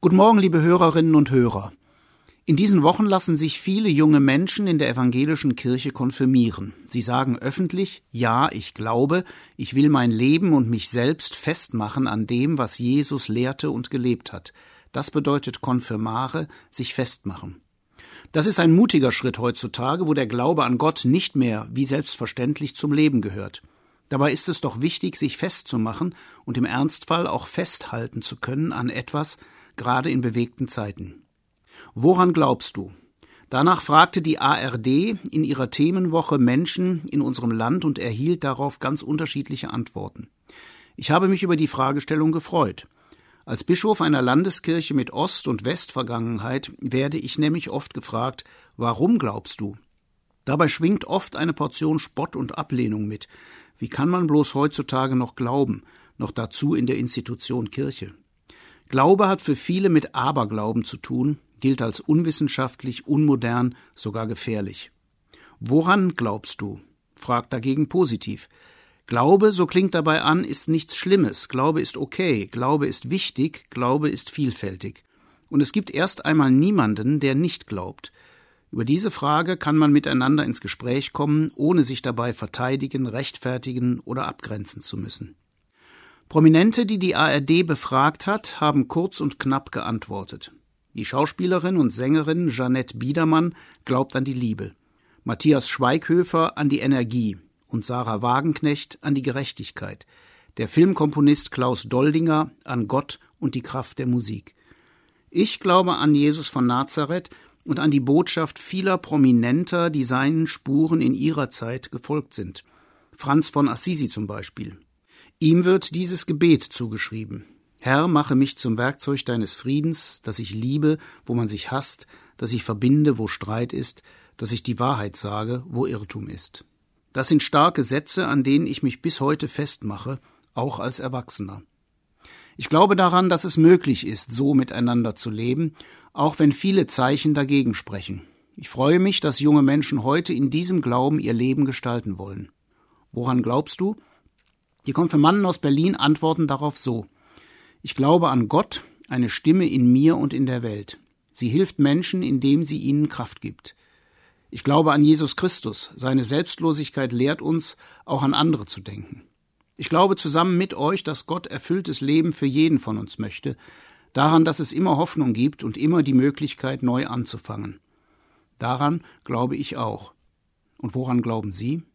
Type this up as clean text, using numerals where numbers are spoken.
Guten Morgen, liebe Hörerinnen und Hörer. In diesen Wochen lassen sich viele junge Menschen in der evangelischen Kirche konfirmieren. Sie sagen öffentlich: Ja, ich glaube, ich will mein Leben und mich selbst festmachen an dem, was Jesus lehrte und gelebt hat. Das bedeutet konfirmare, sich festmachen. Das ist ein mutiger Schritt heutzutage, wo der Glaube an Gott nicht mehr wie selbstverständlich zum Leben gehört. Dabei ist es doch wichtig, sich festzumachen und im Ernstfall auch festhalten zu können an etwas, gerade in bewegten Zeiten. Woran glaubst du? Danach fragte die ARD in ihrer Themenwoche Menschen in unserem Land und erhielt darauf ganz unterschiedliche Antworten. Ich habe mich über die Fragestellung gefreut. Als Bischof einer Landeskirche mit Ost- und Westvergangenheit werde ich nämlich oft gefragt: Warum glaubst du? Dabei schwingt oft eine Portion Spott und Ablehnung mit. Wie kann man bloß heutzutage noch glauben, noch dazu in der Institution Kirche? Glaube hat für viele mit Aberglauben zu tun, gilt als unwissenschaftlich, unmodern, sogar gefährlich. Woran glaubst du? Fragt dagegen positiv. Glaube, so klingt dabei an, ist nichts Schlimmes. Glaube ist okay, Glaube ist wichtig, Glaube ist vielfältig. Und es gibt erst einmal niemanden, der nicht glaubt. Über diese Frage kann man miteinander ins Gespräch kommen, ohne sich dabei verteidigen, rechtfertigen oder abgrenzen zu müssen. Prominente, die die ARD befragt hat, haben kurz und knapp geantwortet. Die Schauspielerin und Sängerin Jeanette Biedermann glaubt an die Liebe, Matthias Schweighöfer an die Energie und Sarah Wagenknecht an die Gerechtigkeit, der Filmkomponist Klaus Doldinger an Gott und die Kraft der Musik. Ich glaube an Jesus von Nazareth und an die Botschaft vieler Prominenter, die seinen Spuren in ihrer Zeit gefolgt sind. Franz von Assisi zum Beispiel. Ihm wird dieses Gebet zugeschrieben: Herr, mache mich zum Werkzeug deines Friedens, dass ich liebe, wo man sich hasst, dass ich verbinde, wo Streit ist, dass ich die Wahrheit sage, wo Irrtum ist. Das sind starke Sätze, an denen ich mich bis heute festmache, auch als Erwachsener. Ich glaube daran, dass es möglich ist, so miteinander zu leben, auch wenn viele Zeichen dagegen sprechen. Ich freue mich, dass junge Menschen heute in diesem Glauben ihr Leben gestalten wollen. Woran glaubst du? Die Konfirmanden aus Berlin antworten darauf so: Ich glaube an Gott, eine Stimme in mir und in der Welt. Sie hilft Menschen, indem sie ihnen Kraft gibt. Ich glaube an Jesus Christus. Seine Selbstlosigkeit lehrt uns, auch an andere zu denken. Ich glaube zusammen mit euch, dass Gott erfülltes Leben für jeden von uns möchte, daran, dass es immer Hoffnung gibt und immer die Möglichkeit, neu anzufangen. Daran glaube ich auch. Und woran glauben Sie?